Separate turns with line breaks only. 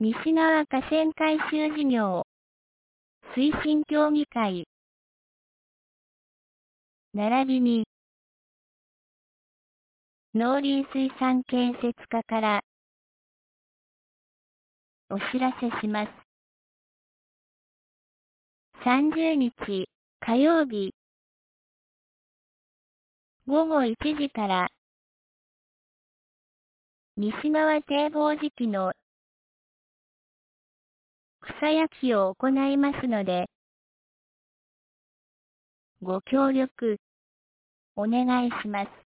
西側河川改修事業推進協議会並びに農林水産建設課からお知らせします。30日火曜日午後1時から西側堤防時期の草焼きを行いますので、ご協力お願いします。